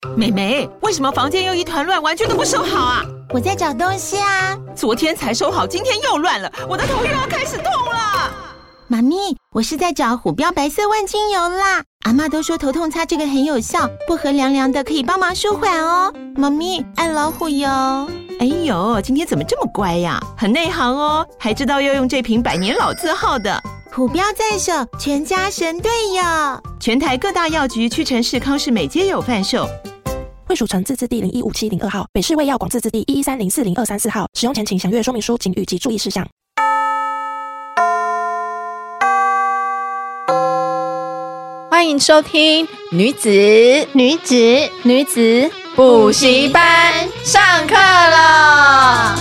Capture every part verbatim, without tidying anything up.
妹妹，为什么房间又一团乱，完全都不收好啊？ 我在找东西啊。 昨天才收好，今天又乱了，我的头又要开始痛了。 妈咪，我是在找虎标白色万金油啦。阿嬷都说头痛擦这个很有效，薄荷凉凉的，可以帮忙舒缓哦。妈咪，爱老虎油。 哎呦，今天怎么这么乖呀？很内行哦，还知道要用这瓶百年老字号的。 虎标在手，全家神队友。 全台各大药局、屈臣氏、康士美皆有贩售。 惠蜀城自治地零一五七零二号，北市卫药广自治地一一三零四零二三四号。使用前请详阅说明书、警语及注意事项。 欢迎收听女子女子女子补习班上课了。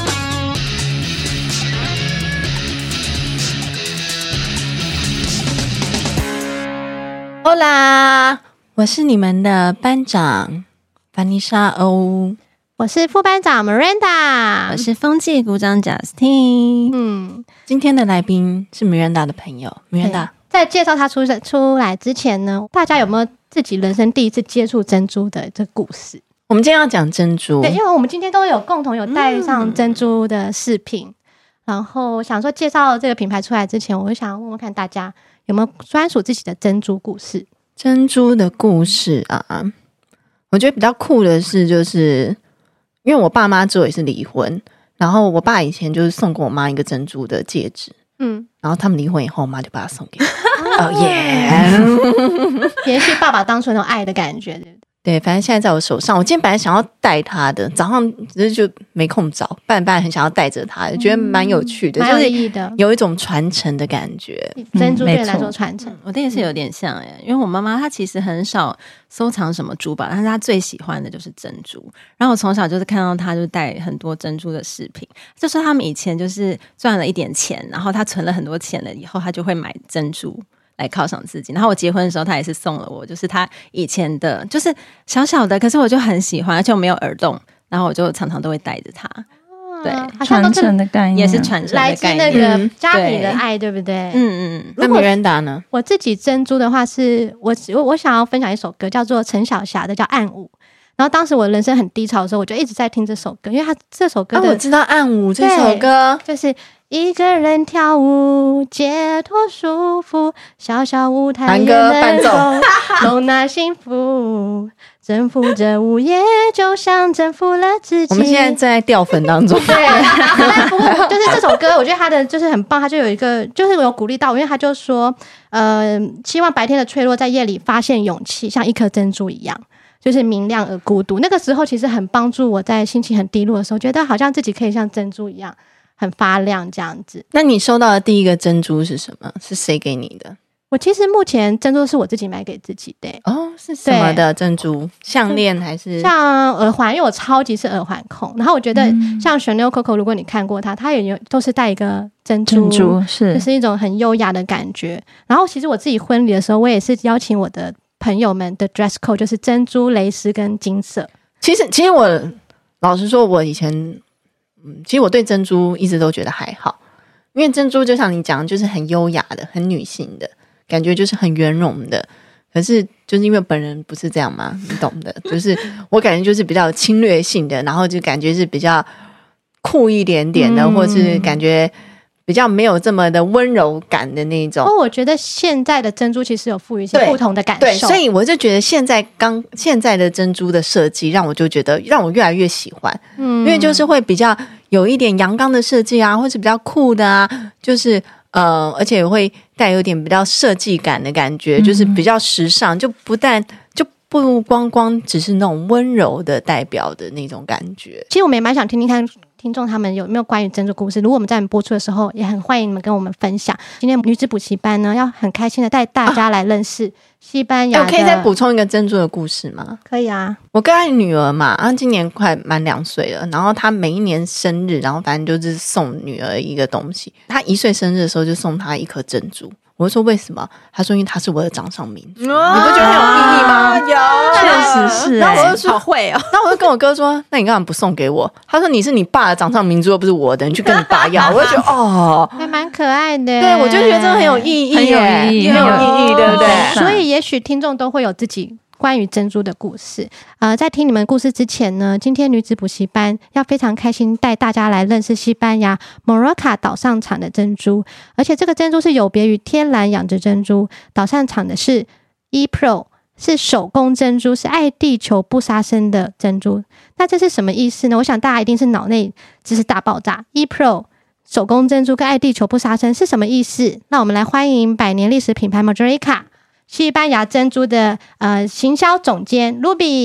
欧啦，我是你们的班长凡妮莎欧， 我是副班长 Miranda， 我是风纪股长 Justin。 嗯， 今天的来宾是 Miranda 的朋友 Miranda。 在介绍他出出来之前呢，大家有没有自己人生第一次接触珍珠的这个故事？ 我们今天要讲珍珠， 对，因为我们今天都有共同有带上珍珠的饰品，嗯、然后想说介绍这个品牌出来之前，我就想问问看大家有没有专属自己的珍珠故事。 珍珠的故事啊，我觉得比较酷的是，就是因为我爸妈之后也是离婚，然后我爸以前就是送给我妈一个珍珠的戒指。嗯，然后他们离婚以后，我妈就把它送给我。哦耶！ 延续爸爸当初那种爱的感觉，对不对？ 对，反正现在在我手上。我今天本来想要带它的，早上只是就没空找，半半很想要带着它，觉得蛮有趣的， 蛮有意义的， 有一种传承的感觉。 珍珠对你来说传承， 嗯、我的也是有点像哎，因为我妈妈她其实很少收藏什么珠宝，但是她最喜欢的就是珍珠。然后我从小就是看到她就带很多珍珠的饰品，就说他们以前就是赚了一点钱，然后她存了很多钱了以后，她就会买珍珠来犒赏自己。然后我结婚的时候他也是送了我，就是他以前的就是小小的，可是我就很喜欢，而且我没有耳洞，然后我就常常都会带着它。对， 传承的概念也是传承的概念， 来自那个家庭的爱，对不对？ 嗯嗯。那Miranda呢？ 我自己珍珠的话是，我我想要分享一首歌，叫做陈小霞的，叫《暗舞》。然后当时我人生很低潮的时候，我就一直在听这首歌，因为它这首歌的、 哦、我知道《暗舞》这首歌， 就是一个人跳舞，解脱束缚，小小舞台也能够容纳幸福，征服这午夜，就像征服了自己。 我们现在在掉粉当中。 对，但不过就是这首歌，我觉得它的就是很棒，它就有一个就是有鼓励到我，因为他就说，呃，希望白天的脆弱在夜里发现勇气，像一颗珍珠一样。就是明亮而孤独，那个时候其实很帮助我在心情很低落的时候，觉得好像自己可以像珍珠一样很发亮这样子。 那你收到的第一个珍珠是什么？是谁给你的？ 我其实目前珍珠是我自己买给自己的。 哦，是什么的珍珠？项链还是像耳环？因为我超级是耳环控，然后我觉得像 Chanel Coco， 如果你看过它，它也有都是带一个珍珠， 珍珠是就是一种很优雅的感觉。然后其实我自己婚礼的时候，我也是邀请我的朋友们的 dress code 就是珍珠、蕾丝跟金色。 其实，其实我老实说，我以前，嗯，其实我对珍珠一直都觉得还好，因为珍珠就像你讲，就是很优雅的、很女性的感觉，就是很圆融的。可是，就是因为本人不是这样嘛，你懂的。就是我感觉就是比较侵略性的，然后就感觉是比较酷一点点的，嗯、或是感觉比较没有这么的温柔感的那种。 哦，我觉得现在的珍珠其实有赋予一些不同的感受， 对，所以我就觉得现在刚现在的珍珠的设计，让我就觉得让我越来越喜欢，嗯，因为就是会比较有一点阳刚的设计啊，或是比较酷的啊，就是呃，而且也会带有点比较设计感的感觉，嗯、就是比较时尚，就不但就不光光只是那种温柔的代表的那种感觉。 其实我们也蛮想听听看听众他们有没有关于珍珠故事，如果我们在我们播出的时候，也很欢迎你们跟我们分享。今天女子补习班呢，要很开心的带大家来认识西班牙的、 欸、我可以再补充一个珍珠的故事吗？ 可以啊。 我跟她女儿嘛，她今年快满两岁了，然后她每一年生日，然后反正就是送女儿一个东西。她一岁生日的时候就送她一颗珍珠。我就说为什么？他说因为他是我的掌上明珠，哦、你不觉得很有意义吗？ 有，确实是。 然后我就说好会哦。 然后我就跟我哥说，那你干嘛不送给我？他说你是你爸的掌上明珠，又不是我的，你去跟你爸要。我就觉得哦， 还蛮可爱的。 对，我就觉得这个很有意义， 很有意义， 很有意义，对不对？ 所以也许听众都会有自己关于珍珠的故事。呃，在听你们故事之前呢，今天女子补习班要非常开心带大家来认识西班牙莫罗卡岛上产的珍珠，而且这个珍珠是有别于天然养殖珍珠，岛上产的是 E Pro， 是手工珍珠，是爱地球不杀生的珍珠。那这是什么意思呢？我想大家一定是脑内知识大爆炸。 E Pro 手工珍珠跟爱地球不杀生是什么意思？那我们来欢迎百年历史品牌 Majorica 西班牙珍珠的呃行销总监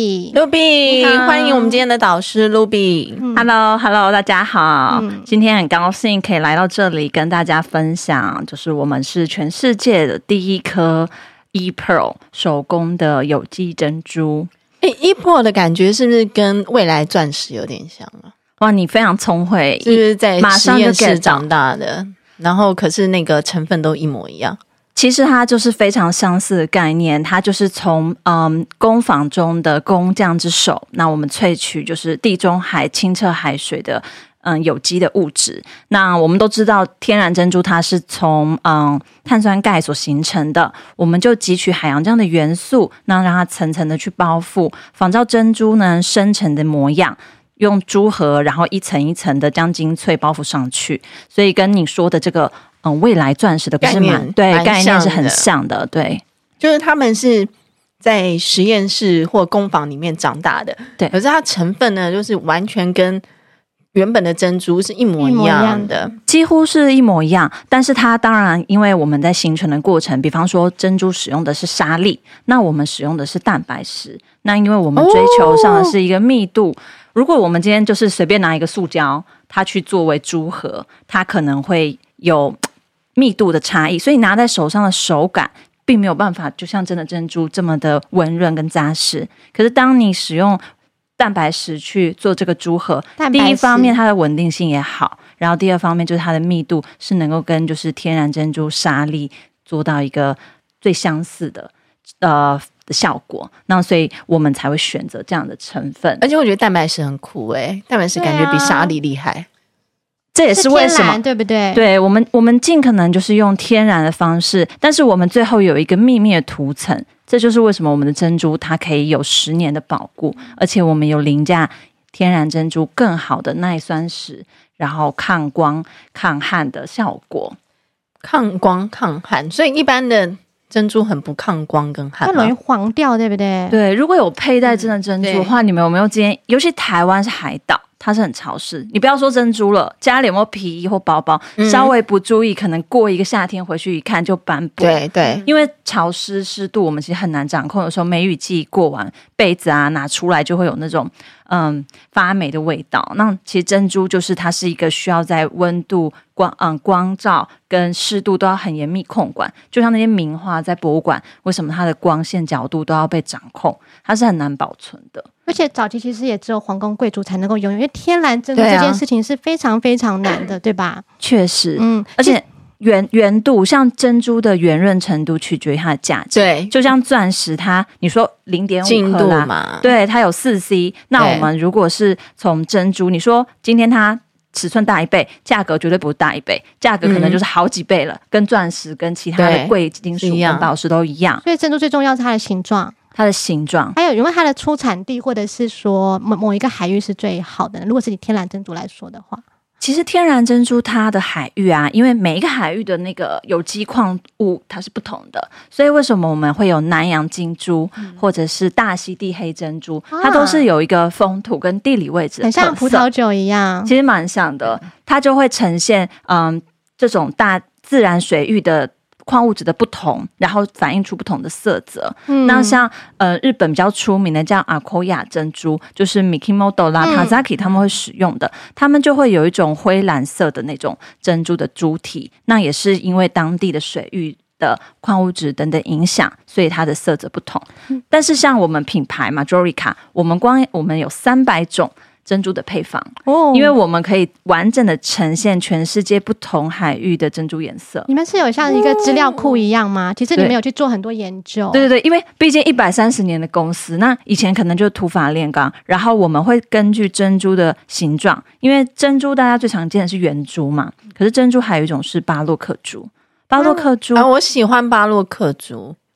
Ruby。Ruby， 欢迎我们今天的导师 Ruby。 嗯、Hello Hello， 大家好、嗯。今天很高兴可以来到这里跟大家分享，就是我们是全世界的第一颗 E Pearl 手工的有机珍珠。 哎 ，E Pearl 的感觉是不是跟未来钻石有点像啊？ 哇，你非常聪慧， 是不是在实验室长大的？然后可是那个成分都一模一样。 其实它就是非常相似的概念，它就是从嗯工坊中的工匠之手，那我们萃取就是地中海清澈海水的嗯有机的物质。那我们都知道天然珍珠它是从嗯碳酸钙所形成的，我们就汲取海洋这样的元素，那让它层层的去包覆，仿照珍珠呢生成的模样。用珠核，然后一层一层的将精粹包覆上去，所以跟你说的这个嗯未来钻石的概念，对概念是很像的，对， 就是他们是在实验室或工坊里面长大的， 对， 可是它成分呢，就是完全跟原本的珍珠是一模一样的， 几乎是一模一样。但是它当然，因为我们在形成的过程，比方说珍珠使用的是沙粒，那我们使用的是蛋白石，那因为我们追求上的是一个密度。哦，如果我们今天就是随便拿一个塑胶，它去作为珠核，它可能会有密度的差异，所以拿在手上的手感并没有办法就像真的珍珠这么的温润跟扎实。可是当你使用蛋白石去做这个珠核，第一方面它的稳定性也好，然后第二方面就是它的密度是能够跟就是天然珍珠沙粒做到一个最相似的呃的效果，那所以我们才会选择这样的成分。 而且我觉得蛋白石很酷诶、欸，蛋白石感觉比沙粒厉害、啊， 这也是为什么对不对？ 对，我们我们尽可能就是用天然的方式，但是我们最后有一个秘密的涂层，这就是为什么我们的珍珠它可以有十年的保固，而且我们有凌驾天然珍珠更好的耐酸蚀，然后抗光抗旱的效果。 抗光抗旱，所以一般的珍珠很不抗光跟旱， 它容易黄掉，对不对？ 对，如果有佩戴真的珍珠的话，你们有没有今天，尤其台湾是海岛，它是很潮湿，你不要说珍珠了，家里有没有皮衣或包包、嗯、稍微不注意，可能过一个夏天回去一看就斑驳。 对对， 因为潮湿湿度我们其实很难掌控，有时候梅雨季过完，被子啊拿出来就会有那种嗯发霉的味道。那其实珍珠就是它是一个需要在温度光嗯光照跟湿度都要很严密控管，就像那些名画在博物馆，为什么它的光线角度都要被掌控，它是很难保存的。 而且早期其实也只有皇宫贵族才能够拥有，因为天然珍珠这件事情是非常非常难的， 对,、啊、对吧？ 确实，嗯，而且圆圆度，像珍珠的圆润程度取决于它的价值。 对， 就像钻石它，你说零点五克拉嘛，对，它有四 C。那我们如果是从珍珠，你说今天它尺寸大一倍，价格绝对不是大一倍，价格可能就是好几倍了，嗯、跟钻石跟其他的贵金属跟宝石都一样。 所以珍珠最重要是它的形状。 它的形状， 还有因为它的出产地或者是说某某一个海域是最好的，如果是以天然珍珠来说的话， 其实天然珍珠它的海域啊，因为每一个海域的那个有机矿物它是不同的，所以为什么我们会有南洋金珠、嗯、或者是大溪地黑珍珠、啊、它都是有一个风土跟地理位置的特色， 很像葡萄酒一样， 其实蛮像的，它就会呈现嗯这种大自然水域的矿物质的不同，然后反映出不同的色泽。嗯、那像呃日本比较出名的叫阿科亚珍珠，就是 Mikimoto 啦、嗯、Tazaki 他们会使用的，他们就会有一种灰蓝色的那种珍珠的珠体，那也是因为当地的水域的矿物质等等影响，所以它的色泽不同。嗯、但是像我们品牌嘛 Majorica， 我们光我们有三百种珍珠的配方、哦、因为我们可以完整的呈现全世界不同海域的珍珠颜色。 你们是有像一个资料库一样吗？其实你们有去做很多研究。 对对对，因为毕竟一百三十年的公司，那以前可能就土法炼钢，然后我们会根据珍珠的形状，因为珍珠大家最常见的是圆珠嘛，可是珍珠还有一种是巴洛克珠。巴洛克珠、 啊啊、我喜欢巴洛克珠。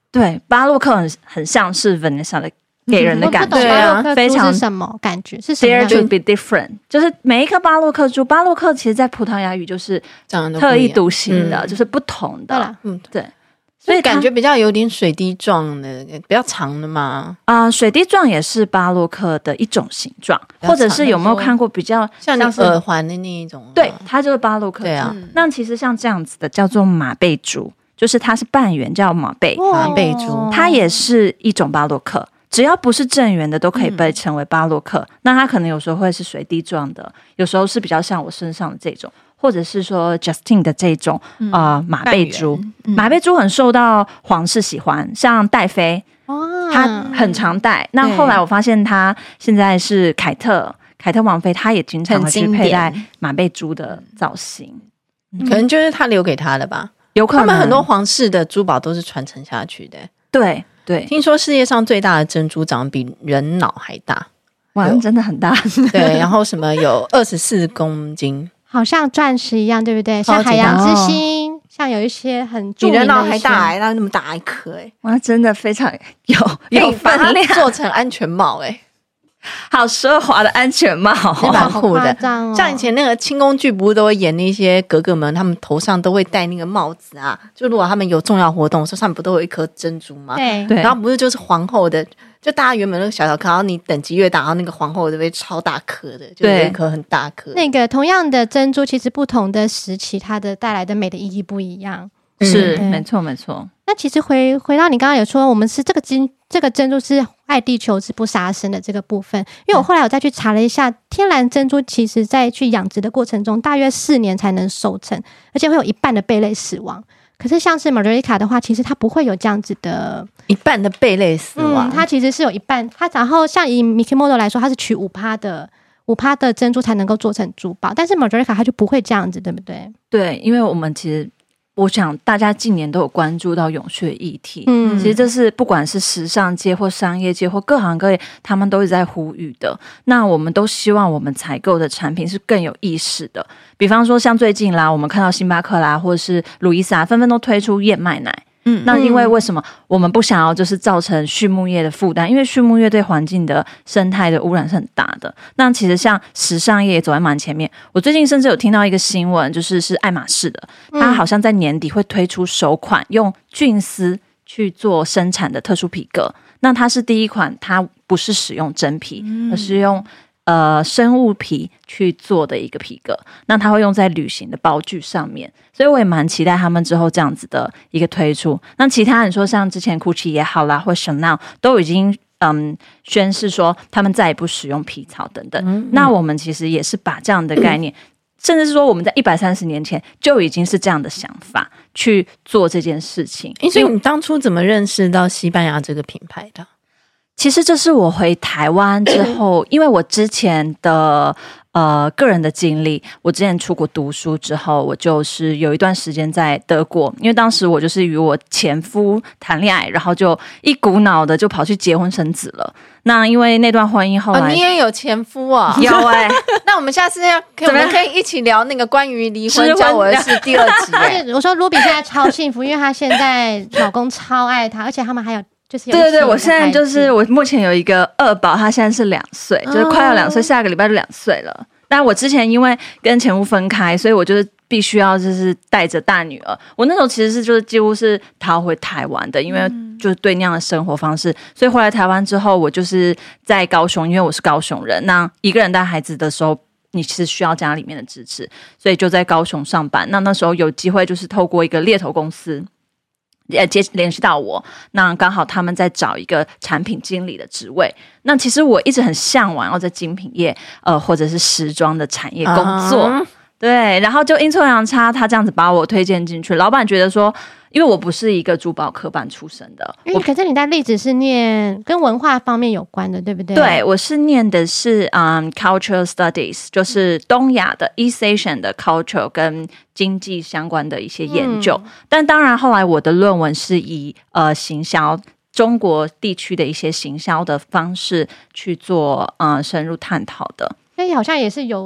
对，巴洛克很很像是 Vanessa 的给人的感觉， 我不懂巴洛克非常猪是什么感觉？是什么 dare 样 to 的？ be different， 就是每一颗巴洛克猪，巴洛克其实在葡萄牙语就是长得都不一样特异独行的， 嗯就是不同的对啦， 嗯， 对。 所以所以它感觉比较有点水滴状的，比较长的嘛， 啊、呃水滴状也是巴洛克的一种形状， 比较或者是有没有看过比较像你是耳环的那一种啊。 对，它就是巴洛克。 对啊， 那其实像这样子的叫做马贝猪，就是它是半圆叫马贝， 哇马贝猪它也是一种巴洛克。只要不是正圆的，都可以被称为巴洛克。那它可能有时候会是水滴状的，有时候是比较像我身上的这种，或者是说 Justine 的这种啊、呃、马贝猪。马贝猪很受到皇室喜欢，像戴妃， 哦她很常戴。那后来我发现她现在是凯特，凯特王妃，她也经常会去很经典佩戴马贝猪的造型， 可能就是他留给他的吧。 有可能他们很多皇室的珠宝都是传承下去的。 对对， 听说世界上最大的珍珠长得比人脑还大， 哇， 有真的很大。 对，然后什么有二十四公斤， 好像钻石一样，对不对？ 超级大像海洋之星，像有一些很著比人名的一些脑还大、欸，那那么大一颗哎、 哇，真的非常有有可以把它分量， 做成安全帽、欸， 好奢华的安全帽。 那蛮酷好夸的。 张哦像以前那个清宫剧，不是都会演那些格格们，他们头上都会戴那个帽子啊。就如果他们有重要活动的时候，上面不都有一颗珍珠吗？ 对对然后不是就是皇后的，就大家原本那个小小颗，然后你等级越大，然后那个皇后就会超大颗的，就有对一颗很大颗。 那个同样的珍珠，其实不同的时期，它的带来的美的意义不一样。嗯是没错没错， 那其实回回到你刚刚有说，我们是这个金这个珍珠是爱地球是不杀生的这个部分，因为我后来我再去查了一下，天然珍珠其实在去养殖的过程中，大约四年才能熟成，而且会有一半的贝类死亡。可是像是 Margarita 的话，其实它不会有这样子的， 一半的贝类死亡， 嗯，它其实是有一半，它然后像以 Mikimoto 来说，它是取五趴的五趴的珍珠才能够做成珠宝，但是 Margarita 它就不会这样子，对不对？ 对，因为我们其实。我想大家近年都有关注到永续的议题， 嗯其实这是不管是时尚界或商业界或各行各业，他们都是在呼吁的。那我们都希望我们采购的产品是更有意识的，比方说像最近啦，我们看到星巴克啦，或者是路易莎纷纷都推出燕麦奶。 嗯那因为为什么我们不想要就是造成畜牧业的负担？因为畜牧业对环境的生态的污染是很大的。那其实像时尚业也走在蛮前面。我最近甚至有听到一个新闻，就是是爱马仕的，它好像在年底会推出首款用菌丝去做生产的特殊皮革。那它是第一款，它不是使用真皮，而是用呃生物皮去做的一个皮革，那它会用在旅行的包具上面，所以我也蛮期待他们之后这样子的一个推出。那其他人说像之前 Gucci 也好啦，或 Chanel 都已经嗯宣示说他们再也不使用皮草等等。嗯、那我们其实也是把这样的概念。嗯甚至是说，我们在一百三十年前就已经是这样的想法去做这件事情。 所以你当初怎么认识到西班牙这个品牌的？ 其实这是我回台湾之后，因为我之前的呃个人的经历，我之前出国读书之后，我就是有一段时间在德国，因为当时我就是与我前夫谈恋爱，然后就一股脑的就跑去结婚生子了。那因为那段婚姻后来， 哦、你也有前夫啊、 哦？有哎、欸， 那我们下次要可以我们可以一起聊那个关于离婚教我的事第二集、 欸。我说 Ruby 现在超幸福，因为她现在老公超爱她，而且他们还有。就是对对对，我现在就是我目前有一个二宝，他现在是两岁，就是快要两岁，下个礼拜就两岁了。但我之前因为跟前夫分开，所以我就是必须要就是带着大女儿。我那时候其实是就是几乎是逃回台湾的，因为就是对那样的生活方式。所以回来台湾之后，我就是在高雄，因为我是高雄人。那一个人带孩子的时候，你其实需要家里面的支持，所以就在高雄上班。那那时候有机会就是透过一个猎头公司。呃，接联系到我，那刚好他们在找一个产品经理的职位。那其实我一直很向往要在精品业，呃，或者是时装的产业工作。Uh-huh. 对，然后就阴错阳差，他这样子把我推荐进去。老板觉得说，因为我不是一个珠宝科班出身的， 因为可是你在历史是念跟文化方面有关的，对不对？ 对，我是念的是嗯、um, cultural studies， 就是东亚的 East Asian 的 culture 跟经济相关的一些研究。嗯、但当然后来我的论文是以呃行销中国地区的一些行销的方式去做呃深入探讨的。 所以好像也是有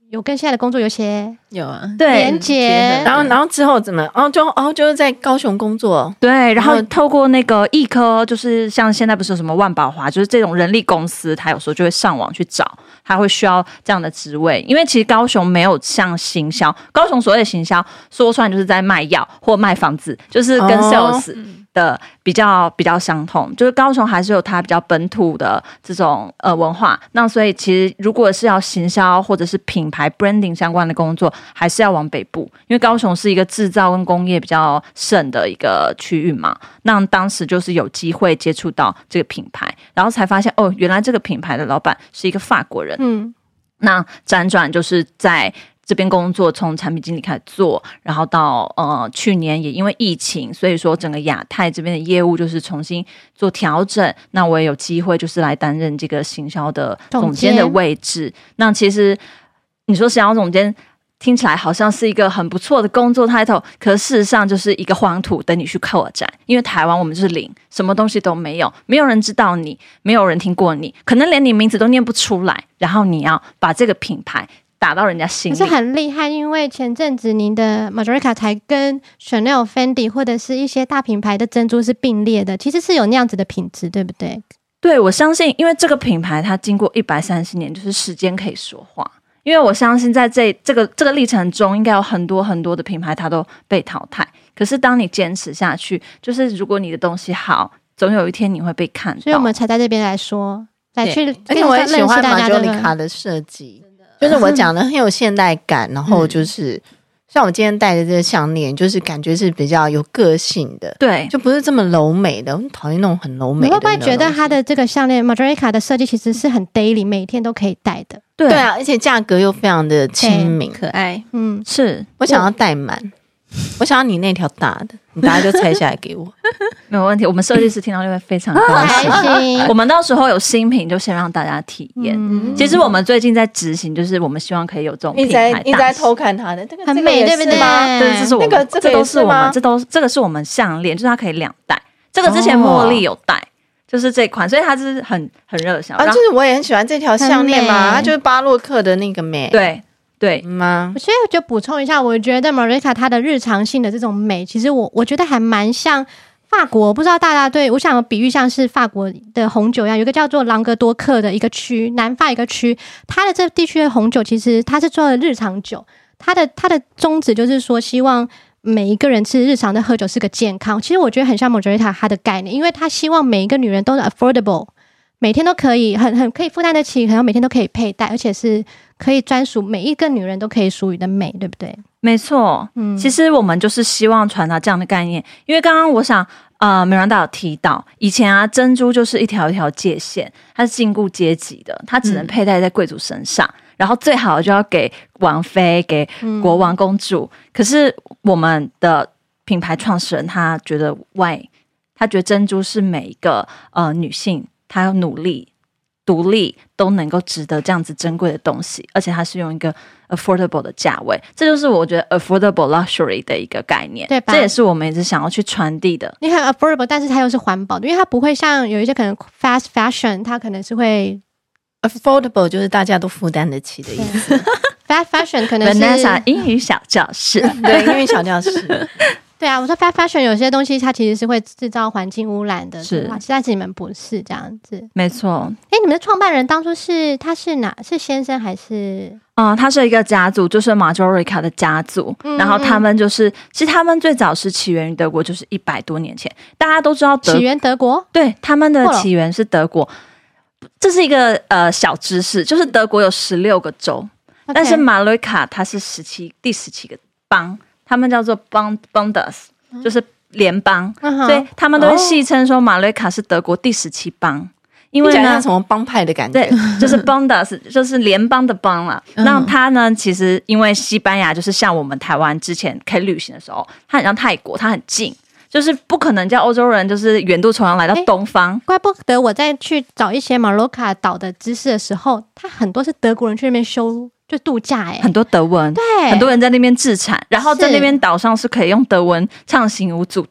有跟现在的工作有些有啊， 对连结， 然后然后之后怎么？然后就然后就是在高雄工作。 对，然后透过那个艺科，就是像现在不是有什么万宝华，就是这种人力公司，他有时候就会上网去找，他会需要这样的职位。因为其实高雄没有像行销，高雄所谓的行销说穿就是在卖药或卖房子，就是跟 sales 的比较比较相同，就是高雄还是有它比较本土的这种呃文化。那所以其实如果是要行销或者是品牌 branding 相关的工作，还是要往北部，因为高雄是一个制造跟工业比较盛的一个区域嘛。那当时就是有机会接触到这个品牌，然后才发现哦，原来这个品牌的老板是一个法国人。 嗯， 那辗转就是在这边工作，从产品经理开始做，然后到呃去年也因为疫情，所以说整个亚太这边的业务就是重新做调整。那我也有机会就是来担任这个行销的总监的位置。那其实你说行销总监听起来好像是一个很不错的工作 title， 可是事实上就是一个黄土等你去扩展。因为台湾我们就是零，什么东西都没有，没有人知道你，没有人听过你，可能连你名字都念不出来，然后你要把这个品牌打到人家心里， 可是很厉害。因为前阵子您的 Majorica 才跟 Chanel、Fendi 或者是一些大品牌的珍珠是并列的，其实是有那样子的品质，对不对？ 对，我相信，因为这个品牌它经过一百三十年，就是时间可以说话。因为我相信在这这个这个历程中，应该有很多很多的品牌它都被淘汰。可是当你坚持下去，就是如果你的东西好，总有一天你会被看到。 所以我们才在这边来说，来去， 而且我很喜欢 Majorica 的设计，就是我讲的很有现代感，然后就是。嗯像我今天戴的这个项链，就是感觉是比较有个性的， 对， 就不是这么柔美的。我很讨厌那种很柔美的。 你会不会觉得它的这个项链 Majorica 的设计其实是很 daily， 每天都可以戴的？ 对， 对啊，而且价格又非常的亲民可爱。 嗯， 是我想要戴满，我想要你那条大的，你大家就拆下来给我， 没有问题。我们设计师听到就会非常高兴。 开心。 我们到时候有新品就先让大家体验。嗯、其实我们最近在执行，就是我们希望可以有这种品牌大使， 一直在偷看它的，这个很美，对不对？ 对，这是我们、 那个、这个、 这都是我们，这都这个是我们项链，就是它可以两戴。这个之前茉莉有戴。哦，就是这款，所以它就是很很热销啊。就是我也很喜欢这条项链嘛，它就是巴洛克的那个美， 对对吗？ 所以我就补充一下，我觉得 Majorica 它的日常性的这种美，其实我我觉得还蛮像法国。不知道大家对我想比喻像是法国的红酒一样，有一个叫做朗格多克的一个区，南法一个区，它的这地区的红酒其实它是做的日常酒，它的它的宗旨就是说希望。每一个人吃日常的喝酒是个健康，其实我觉得很像 Majorica 它的概念，因为它希望每一个女人都是 affordable， 每天都可以很很可以负担得起，然后每天都可以佩戴，而且是可以专属每一个女人都可以属于的美，对不对？ 没错，嗯，其实我们就是希望传达这样的概念，因为刚刚我想，呃，美兰达有提到，以前啊，珍珠就是一条一条界限，它是禁锢阶级的，它只能佩戴在贵族身上。嗯，然后最好就要给王妃、给国王、公主。嗯、可是我们的品牌创始人他觉得 why， 他觉得珍珠是每一个呃女性，她要努力、独立都能够值得这样子珍贵的东西，而且它是用一个 affordable 的价位，这就是我觉得 affordable luxury 的一个概念， 对吧？ 这也是我们一直想要去传递的。 你很 affordable， 但是它又是环保的，因为它不会像有一些可能 fast fashion， 它可能是会。 affordable 就是大家都负担得起的意思。 fast fashion 可能是 Vanessa 英语小教室， 对，英语小教室。 对啊，我说 fast fashion 有些东西它其实是会制造环境污染的， 是， 但是你们不是这样子。 没错。 哎，你们的创办人当初是他是哪是先生还是？ 嗯，他是一个家族，就是 Majorica 的家族，嗯、然后他们就是，其实他们最早是起源于德国，就是一百多年前，大家都知道德起源德国， 对，他们的起源是德国。这是一个呃小知识，就是德国有十六个州， okay. 但是马洛卡它是十七第十七个邦，他们叫做邦 Bundes， 就是联邦，嗯、所以他们都会戏称说马洛卡是德国第十七邦。因为呢， 什么帮派的感觉？ 对，就是 Bundes， 就是联邦的邦啦。嗯、那它呢，其实因为西班牙就是像我们台湾之前可以旅行的时候，它很像泰国，它很近。就是不可能叫欧洲人就是远渡重洋来到东方， 怪不得我在去找一些马洛卡岛的知识的时候，他很多是德国人去那边修就度假，哎， 很多德文， 对， 很多人在那边自产，然后在那边岛上是可以用德文畅行无阻的。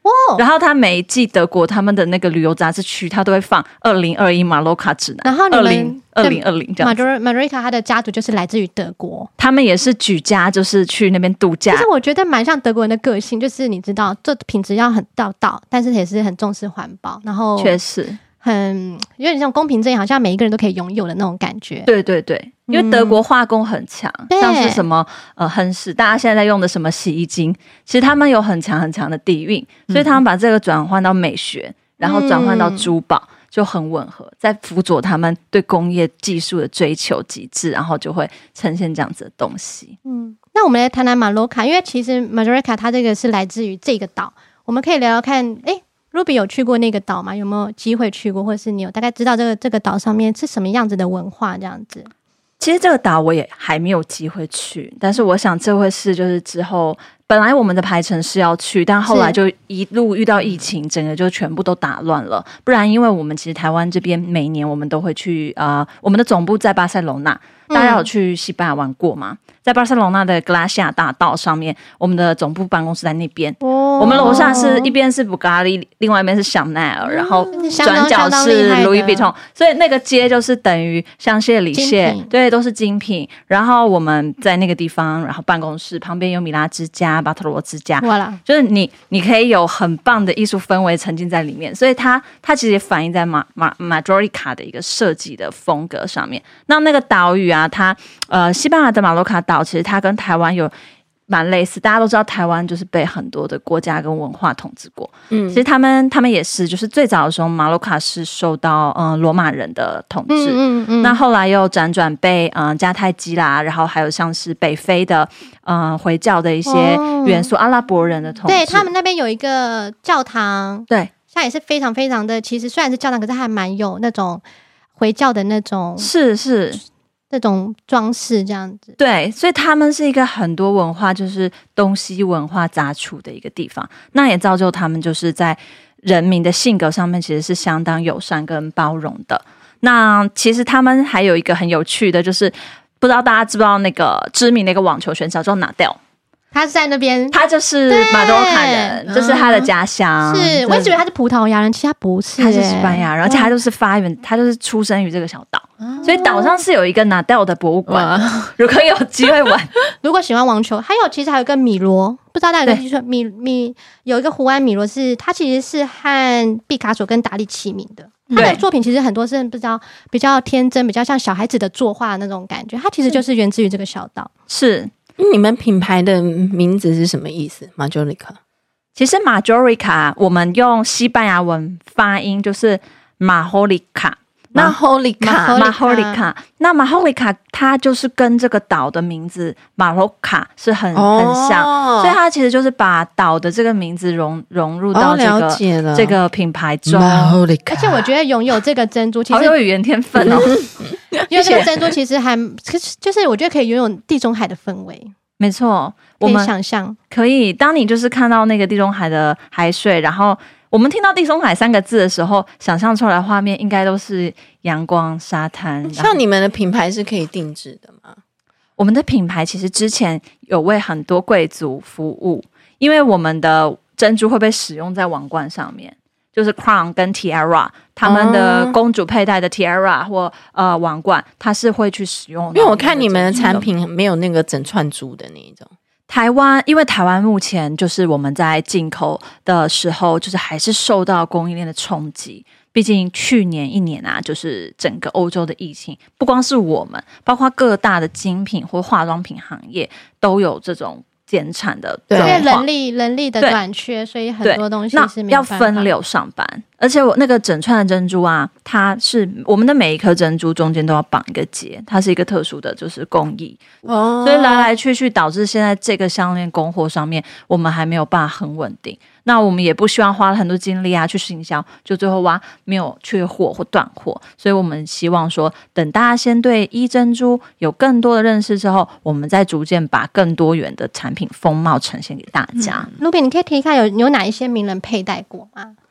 哦， 然后他每一季德国他们的那个旅游杂志区，他都会放二零二一马洛卡指南， 然后你们二零二零这样子。 Majorica 他的家族就是来自于德国， 他们也是举家就是去那边度假。 其实我觉得蛮像德国人的个性，就是你知道，这品质要很到道，但是也是很重视环保，然后确实很有点像公平正义，好像每一个人都可以拥有的那种感觉。 对对对，因为德国化工很强， 嗯、 像是什么呃亨氏，大家现在在用的什么洗衣精，其实他们有很强很强的底蕴，所以他们把这个转换到美学，然后转换到珠宝。嗯就很吻合，在辅佐他们对工业技术的追求极致，然后就会呈现这样子的东西。 嗯，那我们来谈谈马洛卡，因为其实 Majorica 它这个是来自于这个岛，我们可以聊聊看。哎 ，Ruby 有去过那个岛吗？有没有机会去过，或者是你有大概知道这个这个岛上面是什么样子的文化这样子？ 其实这个岛我也还没有机会去，但是我想这会是就是之后。本来我们的排程是要去，但后来就一路遇到疫情，整个就全部都打乱了。不然，因为我们其实台湾这边每年我们都会去，呃，我们的总部在巴塞隆纳，大家有去西班牙玩过吗？嗯、在巴塞隆纳的格拉西亚大道上面，我们的总部办公室在那边。哦、我们楼下是一边是布加利，另外一边是香奈儿，然后转角是 Louis Vuitton， 所以那个街就是等于香榭里榭，对，都是精品。然后我们在那个地方，然后办公室旁边有米拉之家。巴特罗之家，就是你，你可以有很棒的艺术氛围沉浸在里面，所以它它其实也反映在马马 Majorica 的一个设计的风格上面。那那个岛屿啊，它呃西班牙的马洛卡岛，其实它跟台湾有蛮类似，大家都知道台湾就是被很多的国家跟文化统治过，嗯，其实他们他们也是，就是最早的时候马洛卡是受到嗯、呃、罗马人的统治，嗯嗯嗯，那后来又辗转被嗯、呃、迦太基啦，然后还有像是北非的嗯、呃、回教的一些元素，哦、阿拉伯人的统治， 对他们那边有一个教堂， 对， 现在也是非常非常的，其实虽然是教堂，可是还蛮有那种回教的那种， 是是。 这种装饰这样子， 对，所以他们是一个很多文化，就是东西文化杂处的一个地方。那也造就他们就是在人民的性格上面，其实是相当友善跟包容的。那其实他们还有一个很有趣的，就是不知道大家知不知道那个知名的一个网球选手叫纳戴尔。 他是在那边， 他就是马多卡人，这、就是他的家乡。 是，我一直以为他是葡萄牙人，其实他不是， 他是西班牙人，而且他就是发源，他就是出生于这个小岛，所以岛上是有一个纳戴尔的博物馆，如果有机会玩。 如果喜欢网球，还有其实还有一个米罗，不知道大家有没有听说米米有一个胡安米罗是，他其实是和毕卡索跟达利齐名的。他的作品其实很多是比较比较天真，比较像小孩子的作画的那种感觉，他其实就是源自于这个小岛。 是。 你们品牌的名字是什么意思 ？Majorica， 其实 Majorica 我们用西班牙文发音就是马霍里卡， 马霍里卡， 马霍里卡。那马霍里卡它就是跟这个岛的名字马洛卡是很、哦、很像，所以它其实就是把岛的这个名字融融入到这个、哦、这个品牌中。 而且我觉得拥有这个珍珠，其实好有语言天分哦。 因为这个珍珠其实还就是我觉得可以拥有地中海的氛围。 没错， 可以想象， 可以。当你就是看到那个地中海的海水，然后我们听到地中海三个字的时候，想象出来的画面应该都是阳光、沙滩。 像你们的品牌是可以定制的吗？ 我们的品牌其实之前有为很多贵族服务，因为我们的珍珠会被使用在王冠上面。就是 crown 跟 tiara 他们的公主佩戴的 tiara 或呃王冠，它是会去使用的。 因为我看你们的产品没有那个整串珠的那一种。 台湾，因为台湾目前就是我们在进口的时候，就是还是受到供应链的冲击。毕竟去年一年啊，就是整个欧洲的疫情，不光是我们，包括各大的精品或化妆品行业都有这种减产的状况， 因为人力人力的短缺，所以很多东西是没有办法， 要分流上班。而且我那个整串的珍珠啊，它是我们的每一颗珍珠中间都要绑一个结，它是一个特殊的就是工艺，哦，所以来来去去导致现在这个项链供货上面我们还没有办法很稳定。那我们也不希望花了很多精力啊去行销，就最后哇没有缺货或断货，所以我们希望说等大家先对一珍珠有更多的认识之后，我们再逐渐把更多元的产品风貌呈现给大家。 Ruby，嗯，你可以提一下有有哪一些名人佩戴过吗？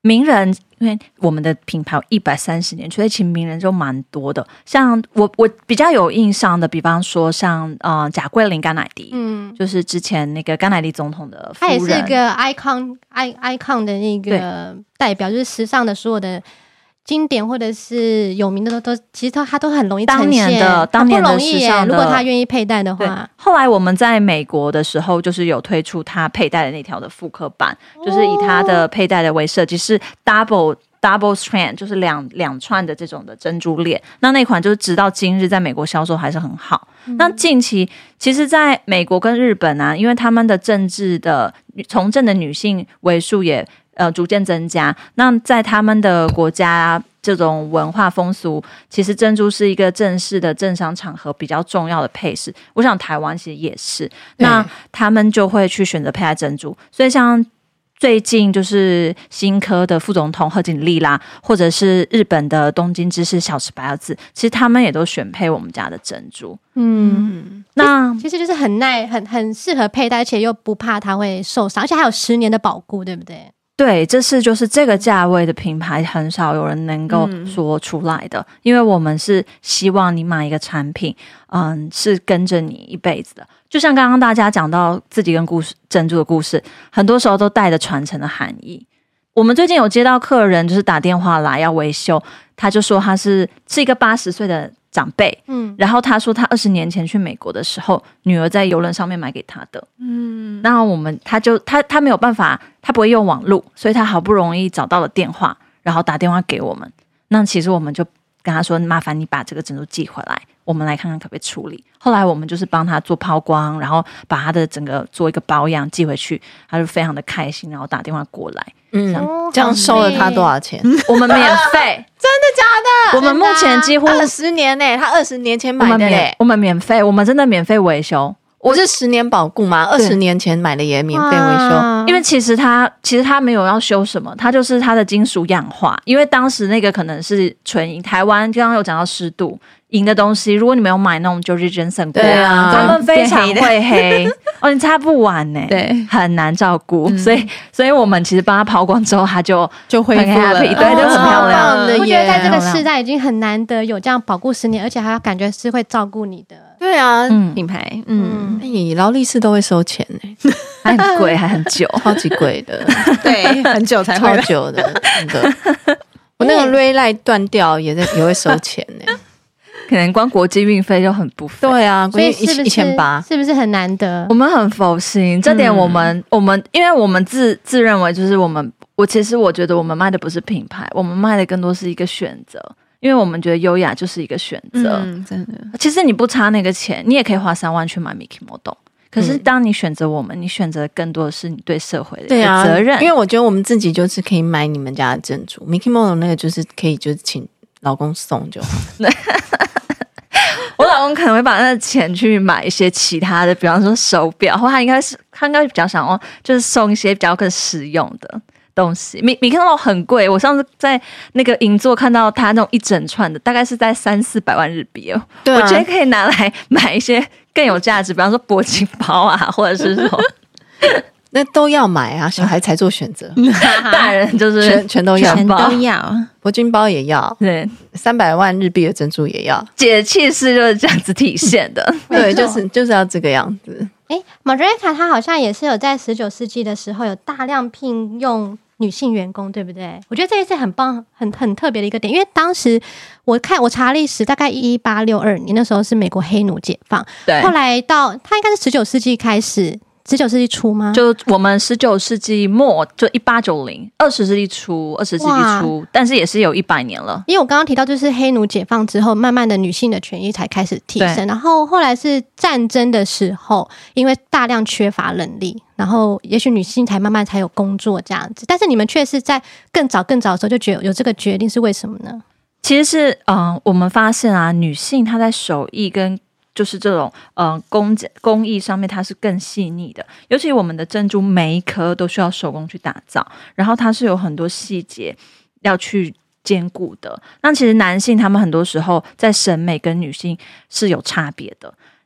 名人，因为我们的品牌有一百三十年，所以其实名人就蛮多的。像我我比较有印象的，比方说像呃贾桂琳甘乃迪，嗯，就是之前那个甘乃迪总统的夫人， 他也是一个 icon i icon 的那个代表，就是时尚的所有的经典或者是有名的都都，其实他他都很容易呈现， 当年的当年的时尚的， 如果他愿意佩戴的话。 后来我们在美国的时候，就是有推出他佩戴的那条的复刻版，哦、就是以他的佩戴的为设计，是 double double strand， 就是两两串的这种的珍珠链。那那款就是直到今日在美国销售还是很好。嗯、那近期其实在美国跟日本啊，因为他们的政治的从政的女性为数也呃逐渐增加，那在他们的国家这种文化风俗，其实珍珠是一个正式的政商场合比较重要的配饰。我想台湾其实也是，那他们就会去选择佩戴珍珠。所以像最近就是新科的副总统贺锦丽啦，或者是日本的东京知事小池百合子，其实他们也都选配我们家的珍珠。嗯，那其实就是很耐、很很适合佩戴，而且又不怕它会受伤，而且还有十年的保固，对不对？ 对，这是就是这个价位的品牌很少有人能够说出来的，嗯、因为我们是希望你买一个产品，嗯，是跟着你一辈子的。就像刚刚大家讲到自己跟故事珍珠的故事，很多时候都带着传承的含义。我们最近有接到客人就是打电话来要维修，他就说他是是一个八十岁的长辈，嗯，然后他说他二十年前去美国的时候，女儿在邮轮上面买给他的，嗯，然后我们他就他他没有办法，他不会用网路，所以他好不容易找到了电话，然后打电话给我们。那其实我们就跟他说，麻烦你把这个珍珠寄回来，我们来看看可不可以处理。后来我们就是帮他做抛光，然后把他的整个做一个保养寄回去，他就非常的开心，然后打电话过来。 嗯，这样收了他多少钱？ 我们免费。 真的假的？ 我们目前几乎二十年呢、欸，他二十年前买的嘞、欸， 我们免费，我们真的免费维修。 我是十年保固嘛，二十年前买的也免费维修， 因为其实他其实他没有要修什么，他就是他的金属氧化，因为当时那个可能是纯银，台湾刚刚有讲到湿度。银的东西，如果你没有买那种 George Jensen 过， 对啊， 他们非常会黑哦，你擦不完呢、欸， 对， 很难照顾，嗯、所以，所以我们其实帮他抛光之后，他就就恢复了， 对，就很漂亮的。 我觉得在这个世代已经很难得有这样保固十年，而且还要感觉是会照顾你的， 对啊， 嗯、品牌，嗯， 你劳力士都会收钱呢、欸， 还很贵，还很久， 超级贵的， 对，很久才超久的，真的。我那个瑞赖断掉也在也会收钱呢、欸。 可能光国际运费就很不菲， 对啊， 所以是不是一千八， 是不是很难得？ 我们很佛心，这点我们、嗯、我们，因为我们自自认为就是我们，我其实我觉得我们卖的不是品牌，我们卖的更多是一个选择，因为我们觉得优雅就是一个选择、 嗯，真的。 其实你不差那个钱，你也可以花三万去买 Mickey Model。可是当你选择我们，你选择更多的是你对社会的一个责任、 啊。因为我觉得我们自己就是可以买你们家的珍珠 ，Mickey Model 那个就是可以就是请老公送就好。 我老公可能会把那个钱去买一些其他的，比方说手表，或他应该是他应该比较想要就是送一些比较更实用的东西。米米克诺很贵，我上次在那个银座看到他那种一整串的，大概是在三四百万日币哦。对、啊，我觉得可以拿来买一些更有价值，比方说铂金包啊，或者是说。 那都要买啊，小孩才做选择， 大人就是全全都要， 全都要， 铂金包也要， 对， 三百万日币的珍珠也要， 姐的气势就是这样子体现的， 对，就是就是要这个样子。 哎 ，Margarita 她好像也是有在十九世纪的时候有大量聘用女性员工，对不对？我觉得这也是很棒、很很特别的一个点，因为当时我看我查历史，大概一八六二年那时候是美国黑奴解放， 对， 后来到它应该是十九世纪开始。十九世纪初吗？ 就我们十九世纪末，就一八九零，二十世纪初，二十世纪初，但是也是有一百年了。 因为我刚刚提到，就是黑奴解放之后，慢慢的女性的权益才开始提升，然后后来是战争的时候，因为大量缺乏人力，然后也许女性才慢慢才有工作这样子。但是你们却是在更早更早的时候就觉得有这个决定，是为什么呢？ 其实是，嗯、呃，我们发现啊，女性她在手艺跟就是这种呃工工艺上面，它是更细腻的。尤其我们的珍珠每一颗都需要手工去打造，然后它是有很多细节要去兼顾的。那其实男性他们很多时候在审美跟女性是有差别的。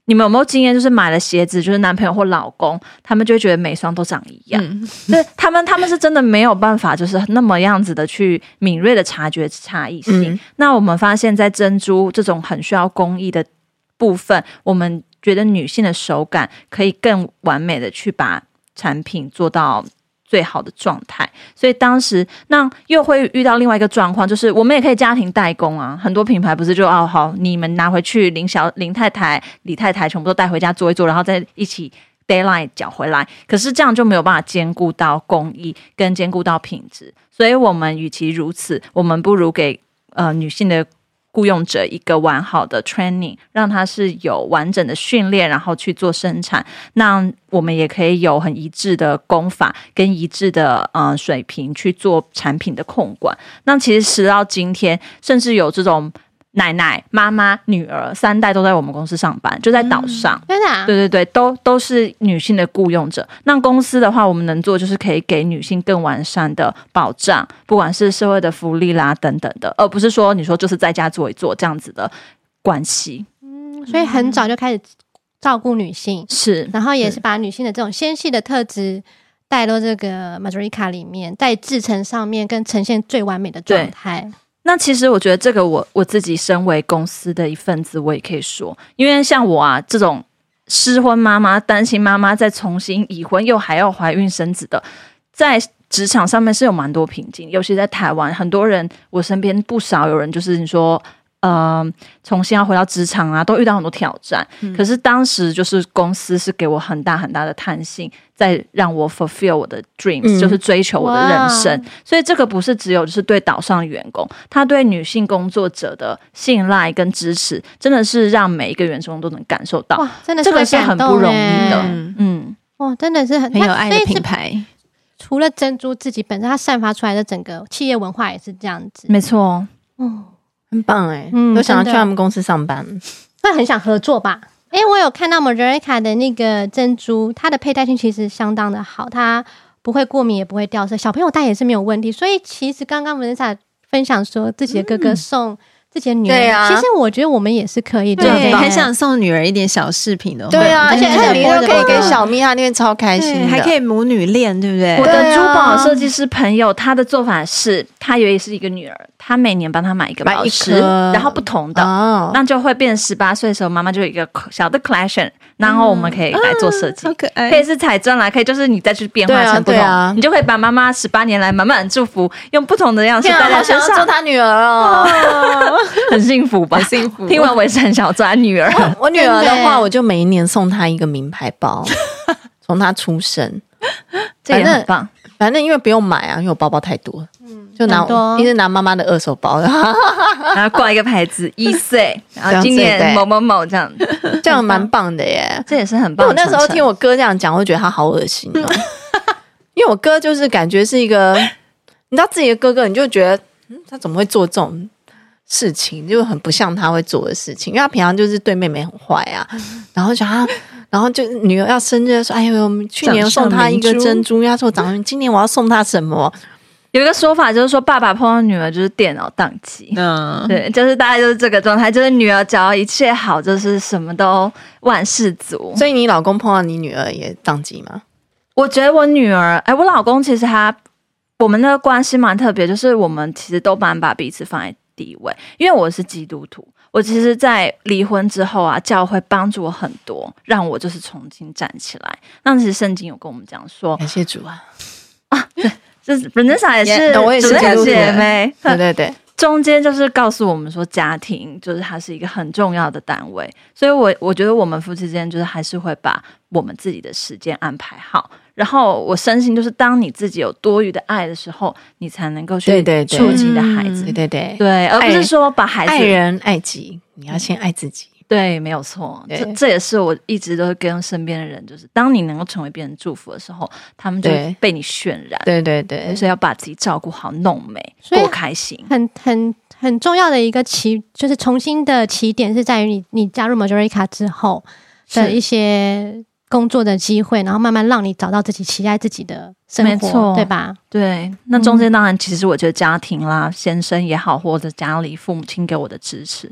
你们有没有经验？就是买了鞋子，就是男朋友或老公，他们就会觉得每双都长一样。嗯，对，他们他们是真的没有办法，就是那么样子的去敏锐的察觉差异性。嗯，那我们发现，在珍珠这种很需要工艺的部分，我们觉得女性的手感可以更完美的去把产品做到最好的状态，所以当时那又会遇到另外一个状况，就是我们也可以家庭代工啊。很多品牌不是就哦好，你们拿回去林小林太太、李太太全部都带回家做一做，然后再一起 deadline 缴回来。可是这样就没有办法兼顾到工艺跟兼顾到品质，所以我们与其如此，我们不如给呃女性的雇用者一个完好的 training， 让他是有完整的训练，然后去做生产。那我们也可以有很一致的工法跟一致的呃水平去做产品的控管。那其实时到今天，甚至有这种奶奶、妈妈、女儿三代都在我们公司上班，就在岛上。 真的、啊？ 对对对，都都是女性的雇用者。那公司的话，我们能做就是可以给女性更完善的保障，不管是社会的福利啦等等的，而不是说你说就是在家做一做这样子的关系。 嗯，所以很早就开始照顾女性， 是， 然后也是把女性的这种纤细的特质带到这个 Majorica 里面，在制成上面更呈现最完美的状态。 那其实我觉得这个我我自己身为公司的一份子，我也可以说，因为像我啊这种失婚妈妈、单亲妈妈，再重新已婚又还要怀孕生子的，在职场上面是有蛮多瓶颈，尤其在台湾，很多人我身边不少有人就是你说呃，重新要回到职场啊，都遇到很多挑战、嗯、可是当时就是公司是给我很大很大的弹性，在让我 fulfill 我的 dreams、嗯、就是追求我的人生。所以这个不是只有就是对岛上的员工，他对女性工作者的信赖跟支持，真的是让每一个员工都能感受到。 哇，真的是这个是很不容易的。嗯， 哇，真的是很很有爱的品牌。 除了珍珠自己本身，它散发出来的整个企业文化也是这样子。 没错， 哦， 很棒哎、欸，嗯，都想要去他们公司上班， 会很想合作吧？哎、欸，我有看到 Majorica 的那个珍珠，它的佩戴性其实相当的好，它不会过敏也不会掉色，小朋友戴也是没有问题。所以其实刚刚 Vanessa 分享说自己的哥哥送自己的女儿、嗯啊，其实我觉得我们也是可以，对对，很想送女儿一点小饰品的， 对啊，而且你都可以给小蜜，她那边超开心的， 还可以母女恋，对不对？ 我的珠宝设计师朋友，他的做法是，他以为是一个女儿，他每年帮他买一个宝石，然后不同的，哦、那就会变十八岁的时候，妈妈就有一个小的 collection， 然后我们可以来做设计、嗯啊，好可爱，可以是彩钻啦，可以就是你再去变化成不同，啊啊、你就可以把妈妈十八年来满满的祝福，用不同的样式戴在身上。 好想要做他女儿哦。 很幸福吧？ 很幸福。 听完我也是很想做他女儿。 我, 我女儿的话，我就每一年送她一个名牌包，从她出生， 这也很棒。 反正因为不用买啊，因为我包包太多，嗯，就拿一直拿妈妈的二手包，然后挂一个牌子一岁，然后今年某某某这样， 这样蛮棒的耶。 这也是很棒的。 我那时候听我哥这样讲，我就觉得他好恶心哦，因为我哥就是感觉是一个，你知道自己的哥哥，你就觉得。嗯，他怎么会做这种事情？就很不像他会做的事情，因为他平常就是对妹妹很坏啊，然后想他，然后就女儿要生日说：“哎呦，我们去年送她一个珍珠，他说长今年我要送她什么？” 有一个说法就是说，爸爸碰到女儿就是电脑宕机，嗯，对，就是大概就是这个状态，就是女儿只要一切好，就是什么都万事足。 所以你老公碰到你女儿也宕机吗？ 我觉得我女儿，哎，我老公其实他。我们的关系蛮特别，就是我们其实都蛮把彼此放在第一位。因为我是基督徒，我其实在离婚之后啊，教会帮助我很多，让我就是重新站起来。那其实圣经有跟我们讲说， 感谢主啊啊，对，就是 Vanessa 也是， yeah, 我也是基督徒姐妹， 对对对。 中间就是告诉我们说，家庭就是它是一个很重要的单位，所以我我觉得我们夫妻之间就是还是会把我们自己的时间安排好。然后我深信，就是当你自己有多余的爱的时候，你才能够去触及你的孩子， 对对对对，而不是说把孩子爱人爱己，你要先爱自己。 对，没有错，这这也是我一直都跟身边的人，就是当你能够成为别人祝福的时候，他们就被你渲染。 对对对， 所以要把自己照顾好，弄美，多开心。 很很很重要的一个起，就是重新的起点是在于你你加入 Majorica 之后的一些工作的机会，然后慢慢让你找到自己期待自己的生活，没错，对吧？ 对，那中间当然其实我觉得家庭啦、嗯、先生也好，或者家里父母亲给我的支持。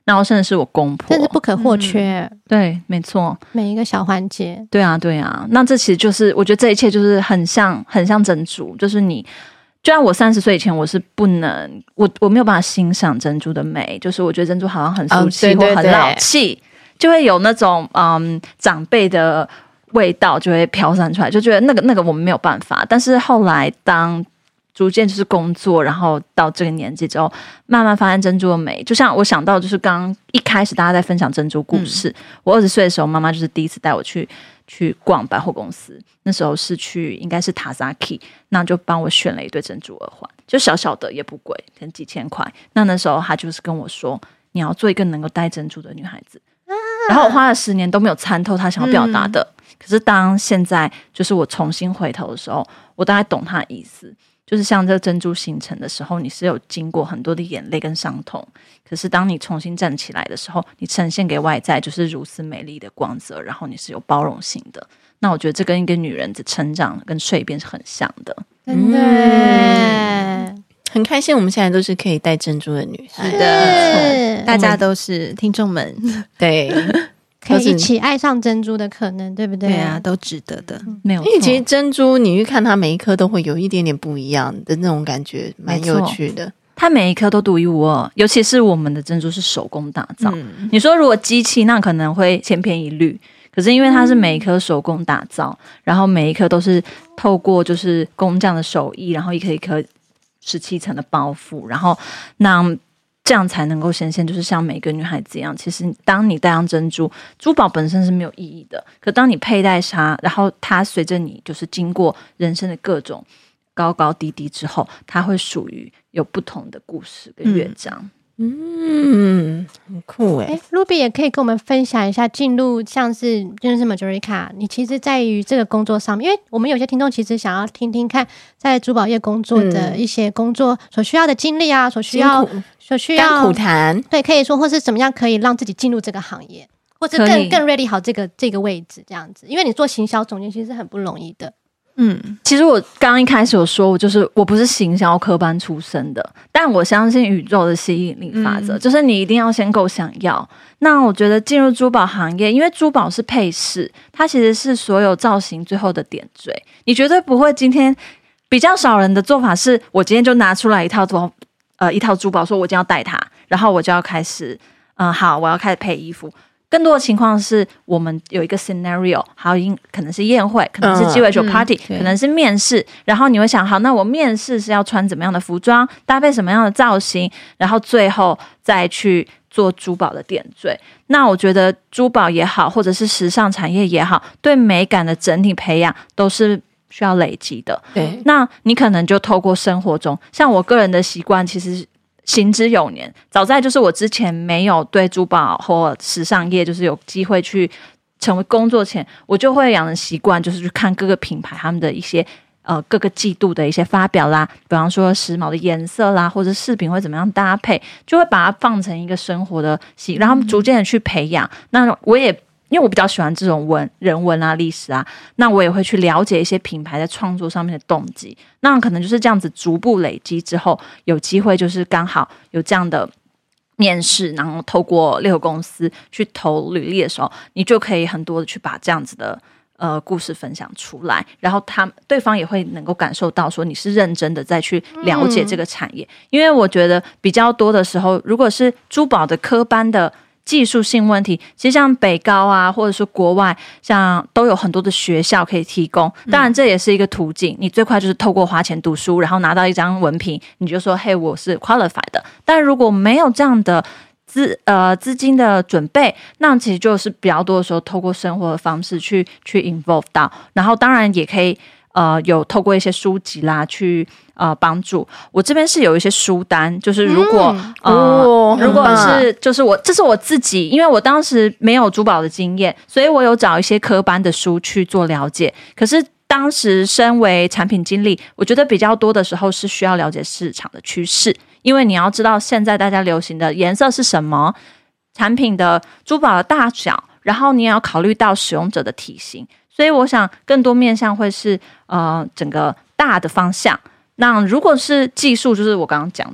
然后甚至是我公婆， 这是不可或缺、嗯、 对，没错， 每一个小环节， 对啊对啊，那这其实就是我觉得这一切就是很像很像珍珠，就是你就像我三十岁以前我是不能我我没有办法欣赏珍珠的美，就是我觉得珍珠好像很俗气、嗯、或很老气，就会有那种嗯长辈的味道就会飘散出来，就觉得那个那个我们没有办法。但是后来当逐渐就是工作，然后到这个年纪之后，慢慢发现珍珠的美。就像我想到，就是刚刚一开始大家在分享珍珠故事，嗯、我二十岁的时候，妈妈就是第一次带我去去逛百货公司，那时候是去应该是 Tazaki， 那就帮我选了一对珍珠耳环，就小小的也不贵，可能几千块。那那时候她就是跟我说，你要做一个能够戴珍珠的女孩子。啊、然后我花了十年都没有参透她想要表达的，嗯、可是当现在就是我重新回头的时候，我大概懂她的意思。就是像这个珍珠形成的时候，你是有经过很多的眼泪跟伤痛，可是当你重新站起来的时候，你呈现给外在就是如此美丽的光泽，然后你是有包容性的。那我觉得这跟一个女人的成长跟蜕变是很像的。 真的、 嗯、很开心我们现在都是可以戴珍珠的女孩， 是的，大家都是听众们， 对， 可以一起爱上珍珠的可能，对不对？ 对啊，都值得的， 嗯、没有错。 因为其实珍珠你去看它每一颗都会有一点点不一样的那种感觉，蛮有趣的。 它每一颗都独一无二，尤其是我们的珍珠是手工打造。嗯、你说如果机器那可能会千篇一律，可是因为它是每一颗手工打造，然后每一颗都是透过就是工匠的手艺，然后一颗一颗十七层的包覆，然后那。这样才能够显现，就是像每个女孩子一样。其实，当你戴上珍珠，珠宝本身是没有意义的。可当你佩戴它，然后它随着你就是经过人生的各种高高低低之后，它会属于有不同的故事跟乐章。 嗯，很酷哎、 欸。Ruby 也可以跟我们分享一下，进入像是就是 Majorica， 你其实在于这个工作上面，因为我们有些听众其实想要听听看，在珠宝业工作的一些工作所需要的经历啊，所需要所需要甘苦谈， 对，可以说或是怎么样可以让自己进入这个行业，或者更更 ready 好这个这个位置这样子，因为你做行销总监其实是很不容易的。 嗯，其实我刚刚一开始有说，我就是我不是行销科班出身的，但我相信宇宙的吸引力法则，嗯、就是你一定要先够想要。那我觉得进入珠宝行业，因为珠宝是配饰，它其实是所有造型最后的点缀，你绝对不会今天比较少人的做法是，我今天就拿出来一套珠宝，呃，一套珠宝，说我今天要戴它，然后我就要开始，嗯、呃，好，我要开始配衣服。更多的情况是我们有一个 scenario， 还有可能是宴会，可能是鸡尾酒 party，、嗯、可能是面试，然后你会想，好，那我面试是要穿怎么样的服装，搭配什么样的造型，然后最后再去做珠宝的点缀。那我觉得珠宝也好，或者是时尚产业也好，对美感的整体培养都是需要累积的。 对， 那你可能就透过生活中，像我个人的习惯，其实行之有年，早在就是我之前没有对珠宝或时尚业就是有机会去成为工作前，我就会养成习惯，就是去看各个品牌他们的一些呃各个季度的一些发表啦，比方说时髦的颜色啦，或者饰品会怎么样搭配，就会把它放成一个生活的习，然后逐渐的去培养。那我也因为我比较喜欢这种文人文啊、历史啊，那我也会去了解一些品牌在创作上面的动机。那可能就是这样子逐步累积之后，有机会就是刚好有这样的面试，然后透过猎头公司去投履历的时候，你就可以很多的去把这样子的呃故事分享出来，然后他对方也会能够感受到说你是认真的在去了解这个产业。嗯、因为我觉得比较多的时候，如果是珠宝的科班的技术性问题，其实像北高啊，或者是国外，像都有很多的学校可以提供。当然，这也是一个途径。你最快就是透过花钱读书，然后拿到一张文凭，你就说：“嘿，我是 qualified 的。”但如果没有这样的资呃资金的准备，那其实就是比较多的时候，透过生活的方式去去 involve 到。然后，当然也可以呃有透过一些书籍啦去。呃，帮助我这边是有一些书单，就是如果、嗯、呃、哦，如果是就是我这是我自己，因为我当时没有珠宝的经验，所以我有找一些科班的书去做了解。可是当时身为产品经理，我觉得比较多的时候是需要了解市场的趋势，因为你要知道现在大家流行的颜色是什么，产品的珠宝的大小，然后你也要考虑到使用者的体型。所以我想更多面向会是呃整个大的方向。那如果是技术，就是我刚刚讲的，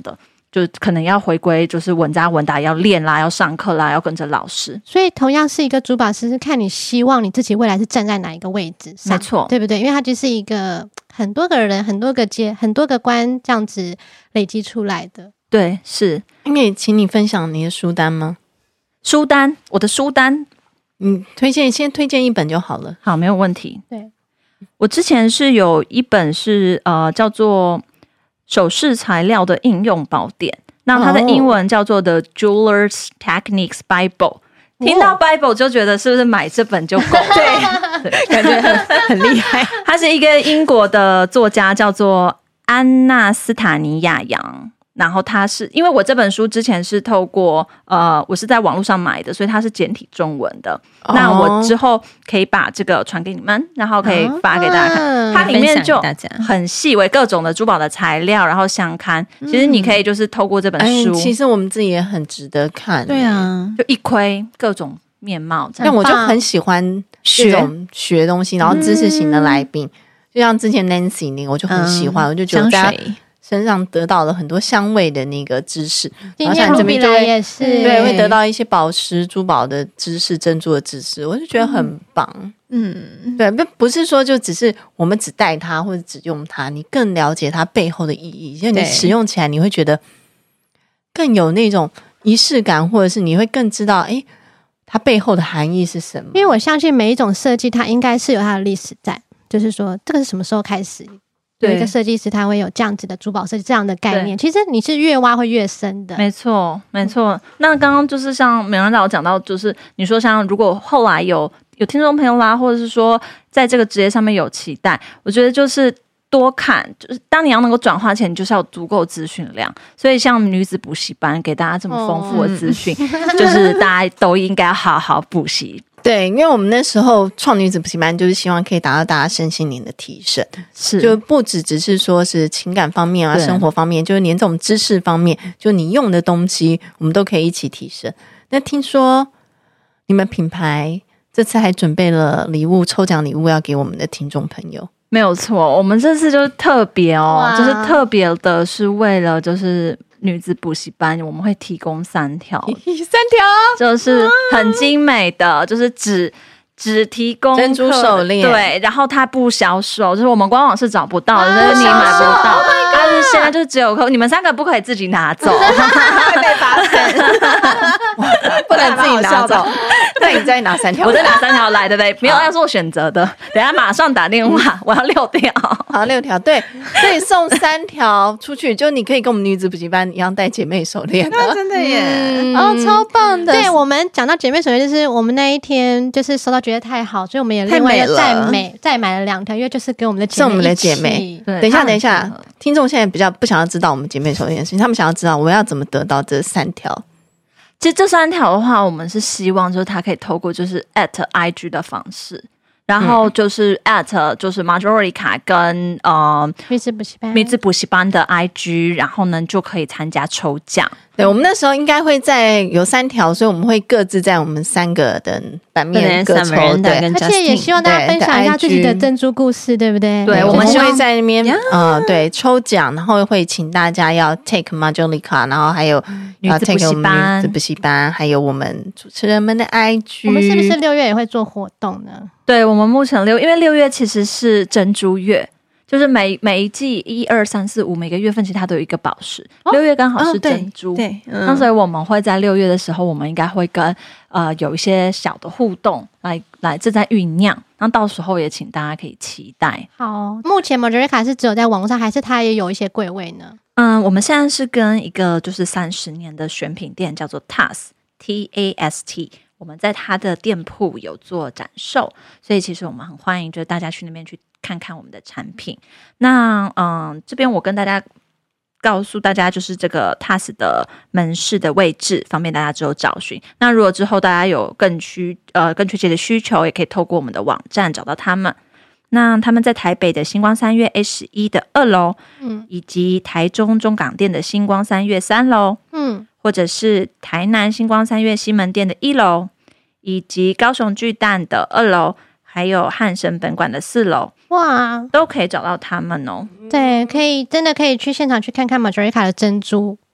就可能要回归就是稳扎稳打，要练啦，要上课啦，要跟着老师。 所以同样是一个珠宝师，是看你希望你自己未来是站在哪一个位置上， 没错， 对不对？因为它就是一个很多个人、很多个阶、很多个关这样子累积出来的。 对，是。 可以请你分享你的书单吗？ 书单，我的书单， 你推荐先推荐一本就好了。 好，没有问题。 对， 我之前是有一本是呃叫做首饰材料的应用宝典，那它的英文叫做 The Jeweler's Techniques Bible。听到 Bible 就觉得是不是买这本就够了？ 对，感觉很很厉害。 他是一个英国的作家，叫做安娜斯塔尼亚杨。然后他是因为我这本书之前是透过呃，我是在网络上买的，所以它是简体中文的。哦、那我之后可以把这个传给你们，然后可以发给大家看。哦、它里面就很细微各种的珠宝的材料，然后相看。其实你可以就是透过这本书， 哎、其实我们自己也很值得看。 对啊， 就一窥各种面貌。 但我就很喜欢这种学东西，然后知识型的来宾，嗯、就像之前 Nancy 那个，我就很喜欢，嗯、我就觉得大家身上得到了很多香味的那个知识， 今天这边就会也是对，会得到一些宝石、珠宝的知识、珍珠的知识，我就觉得很棒。嗯，对，不不是说就只是我们只戴它或者只用它，你更了解它背后的意义，就你使用起来你会觉得更有那种仪式感，或者是你会更知道，哎，它背后的含义是什么。 因为我相信每一种设计它应该是有它的历史在，就是说这个是什么时候开始。有一个设计师他会有这样子的珠宝设计这样的概念，其实你是越挖会越深的。 没错没错。那刚刚就是像美人导讲到，就是你说像如果后来有有听众朋友啦，或者是说在这个职业上面有期待，我觉得就是多看，就是当你要能够转化前，你就是要有足够资讯量。所以像女子补习班给大家这么丰富的资讯，哦、就是大家都应该好好补习。 对，因为我们那时候创女子补习班就是希望可以达到大家身心灵的提升， 是就不只只是说是情感方面啊、生活方面，就是连这种知识方面，就你用的东西，我们都可以一起提升。那听说你们品牌这次还准备了礼物，抽奖礼物要给我们的听众朋友。 没有错，我们这次就是特别哦，就是特别的是为了就是女子补习班，我们会提供三条， 三条就是很精美的，就是只只提供珍珠手链， 对，然后它不销售，就是我们官网是找不到的，就是你买不到。但是现在就是只有扣，你们三个不可以自己拿走， 会被发现，不能自己拿走。那你再拿三条， 我再拿三条来，对不对？没有要做选择的，等一下马上打电话，我要六条， 好六条，对，所以送三条出去，就你可以跟我们女子补习班一样戴姐妹手链， 那真的耶， 嗯、哦，超棒的。对，我们讲到姐妹手链，就是我们那一天就是收到觉得太好，所以我们也另外又再买再买了两条，因为就是给我们的姐妹送我们的姐妹。对，等一下，等一下，听众现在比较不想要知道我们姐妹手链的事情，他们想要知道我们要怎么得到这三条。 其实这三条的话，我们是希望就是它可以透过就是 at I G 的方式，然后就是 at 就是 Majorica 跟呃女子补习班女子补习班的 I G， 然后呢就可以参加抽奖。 对，我们那时候应该会在有三条，所以我们会各自在我们三个的版面各抽，对， 而且也希望大家分享一下自己的珍珠故事，对不对？ 对，我们就会在那边呃，对，抽奖，然后会请大家要 take Majolica， 然后还有女子补习班、 女子补习班，还有我们主持人们的 I G。 我们是不是六月也会做活动呢？ 对，我们目前六，因为六月其实是珍珠月。就是每每一季一二三四五每个月份其实它都有一个宝石，六、哦、月刚好是珍珠，哦、对，对嗯、那所以我们会在六月的时候，我们应该会跟呃有一些小的互动来来正在酝酿，那到时候也请大家可以期待。 好，目前 Majorica 是只有在网络上，还是它也有一些柜位呢？ 嗯，我们现在是跟一个就是三十年的选品店叫做 T A S T A S T。我们在他的店铺有做展售，所以其实我们很欢迎，就是大家去那边去看看我们的产品。那嗯，这边我跟大家告诉大家，就是这个 T A S 的门市的位置，方便大家之后找寻。那如果之后大家有更需呃更确切的需求，也可以透过我们的网站找到他们。那他们在台北的星光三月 A 十一的二楼，嗯，以及台中中港店的星光三月三楼，嗯。或者是台南星光三月西门店的一楼，以及高雄巨蛋的二楼，还有汉神本馆的四楼，哇，都可以找到他们哦。 对，可以真的可以去现场去看看 Majorica 的珍珠，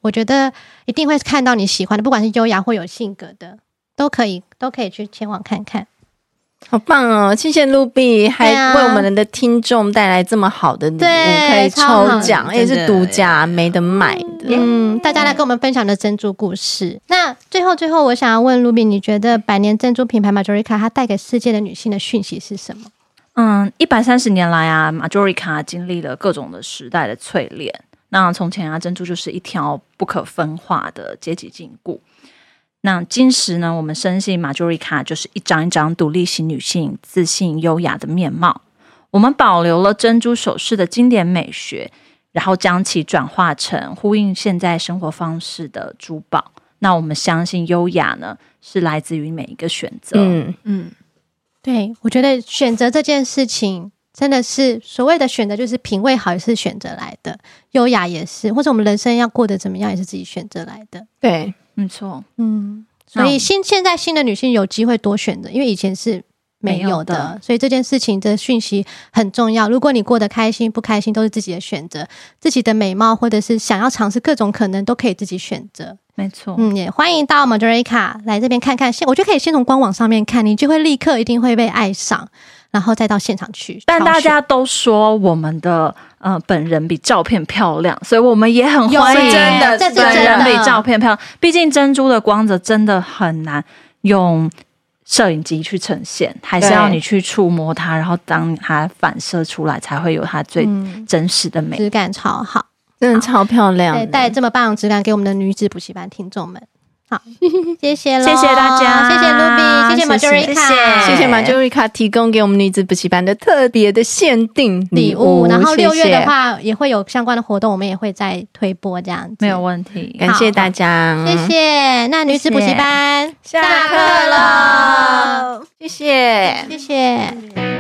我觉得一定会看到你喜欢的，不管是优雅或有性格的，都可以都可以去前往看看。 好棒哦！谢谢 Ruby， 还为我们的听众带来这么好的礼物，可以抽奖，而且是独家，没得买的。 嗯，大家来跟我们分享的珍珠故事。那最后最后，我想要问 Ruby， 你觉得百年珍珠品牌 Majorica 它带给世界的女性的讯息是什么？ 嗯，一百三十年来啊 ，Majorica 经历了各种的时代的淬炼。那从前啊，珍珠就是一条不可分化的阶级禁锢。那今时呢，我们深信 Majorica 就是一张一张独立型女性自信优雅的面貌。我们保留了珍珠首饰的经典美学，然后将其转化成呼应现在生活方式的珠宝。那我们相信优雅呢，是来自于每一个选择。 嗯嗯， 对，我觉得选择这件事情真的是所谓的选择，就是品味好也是选择来的，优雅也是，或者我们人生要过得怎么样也是自己选择来的。 对， 没错。 嗯，所以新现在新的女性有机会多选择，因为以前是没有的， 没有的所以这件事情的讯息很重要。如果你过得开心不开心都是自己的选择，自己的美貌或者是想要尝试各种可能都可以自己选择。 没错。 嗯，也欢迎到 Majorica 来这边看看，我觉得可以先从官网上面看，你就会立刻一定会被爱上，然后再到现场去。 但大家都说我们的呃本人比照片漂亮，所以我们也很欢迎真的这是本真的人比照片漂亮。毕竟珍珠的光泽真的很难用摄影机去呈现，还是要你去触摸它，然后当它反射出来，才会有它最真实的美。 质感超好， 真的超漂亮的， 对，带这么棒的质感给我们的女子补习班听众们。好，谢谢咯， 谢谢大家， 谢谢 Ruby， 谢谢 Majorica， 谢谢 Majorica 提供给我们女子补习班的特别的限定礼物。 然后六月的谢话也会有相关的活动，我们也会再推播这样子。 没有问题， 谢感谢大家， 谢谢。那女子补习班下课了，谢谢， 谢谢。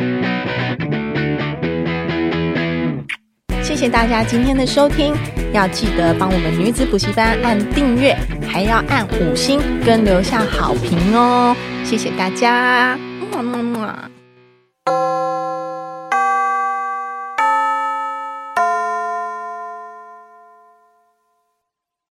谢谢大家今天的收听，要记得帮我们女子补习班按订阅，还要按五星跟留下好评哦，谢谢大家，么么么。